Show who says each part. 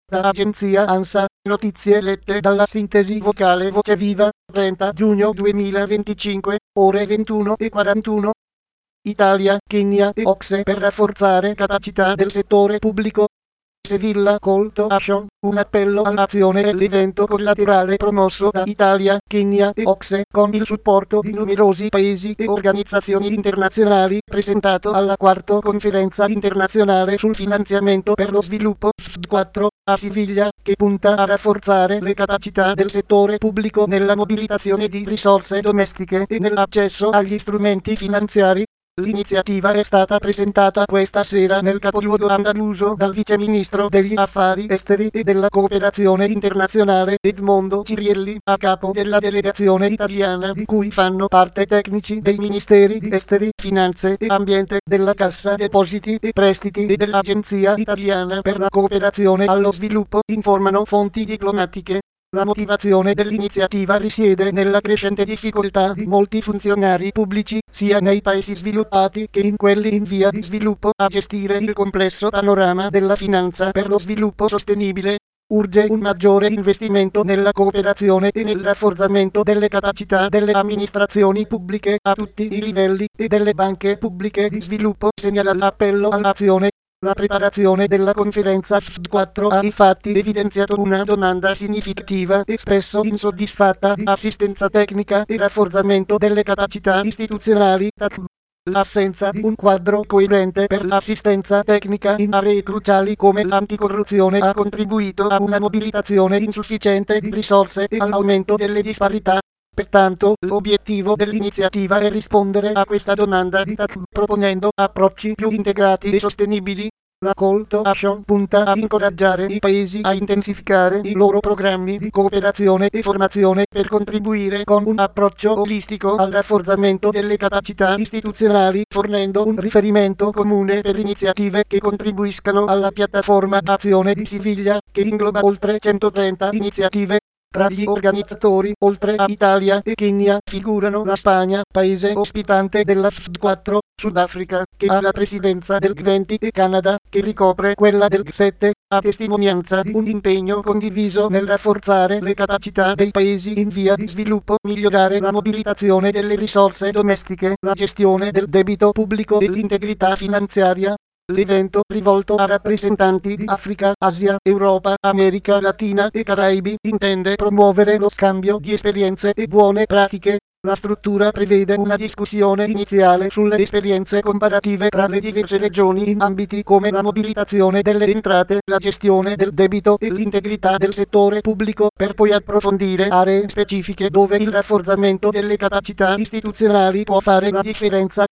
Speaker 1: Da agenzia ANSA, notizie lette dalla sintesi vocale Voce Viva, 30 giugno 2025, ore 21:41. Italia, Kenya e OCSE per rafforzare capacità del settore pubblico. Sevilla Call to Action, un appello all'azione è l'evento collaterale promosso da Italia, Kenya e OCSE con il supporto di numerosi paesi e organizzazioni internazionali, presentato alla quarta conferenza internazionale sul finanziamento per lo sviluppo FD4 a Siviglia, che punta a rafforzare le capacità del settore pubblico nella mobilitazione di risorse domestiche e nell'accesso agli strumenti finanziari. L'iniziativa è stata presentata questa sera nel capoluogo andaluso dal Vice Ministro degli Affari Esteri e della Cooperazione Internazionale Edmondo Cirielli, a capo della delegazione italiana di cui fanno parte tecnici dei Ministeri di Esteri, Finanze e Ambiente, della Cassa Depositi e Prestiti e dell'Agenzia Italiana per la Cooperazione allo Sviluppo, informano fonti diplomatiche. La motivazione dell'iniziativa risiede nella crescente difficoltà di molti funzionari pubblici, sia nei paesi sviluppati che in quelli in via di sviluppo, a gestire il complesso panorama della finanza per lo sviluppo sostenibile. Urge un maggiore investimento nella cooperazione e nel rafforzamento delle capacità delle amministrazioni pubbliche a tutti i livelli e delle banche pubbliche di sviluppo, segnala l'appello all'azione. La preparazione della conferenza FD4 ha infatti evidenziato una domanda significativa e spesso insoddisfatta di assistenza tecnica e rafforzamento delle capacità istituzionali. L'assenza di un quadro coerente per l'assistenza tecnica in aree cruciali come l'anticorruzione ha contribuito a una mobilitazione insufficiente di risorse e all'aumento delle disparità. Pertanto, l'obiettivo dell'iniziativa è rispondere a questa domanda di proponendo approcci più integrati e sostenibili. La Call to Action punta a incoraggiare i paesi a intensificare i loro programmi di cooperazione e formazione per contribuire con un approccio olistico al rafforzamento delle capacità istituzionali, fornendo un riferimento comune per iniziative che contribuiscano alla piattaforma d'azione di Siviglia, che ingloba oltre 130 iniziative. Tra gli organizzatori, oltre a Italia e Kenya, figurano la Spagna, paese ospitante della FD4, Sudafrica, che ha la presidenza del G20 e Canada, che ricopre quella del G7, a testimonianza di un impegno condiviso nel rafforzare le capacità dei paesi in via di sviluppo, migliorare la mobilitazione delle risorse domestiche, la gestione del debito pubblico e l'integrità finanziaria. L'evento, rivolto a rappresentanti di Africa, Asia, Europa, America Latina e Caraibi, intende promuovere lo scambio di esperienze e buone pratiche. La struttura prevede una discussione iniziale sulle esperienze comparative tra le diverse regioni in ambiti come la mobilitazione delle entrate, la gestione del debito e l'integrità del settore pubblico, per poi approfondire aree specifiche dove il rafforzamento delle capacità istituzionali può fare la differenza.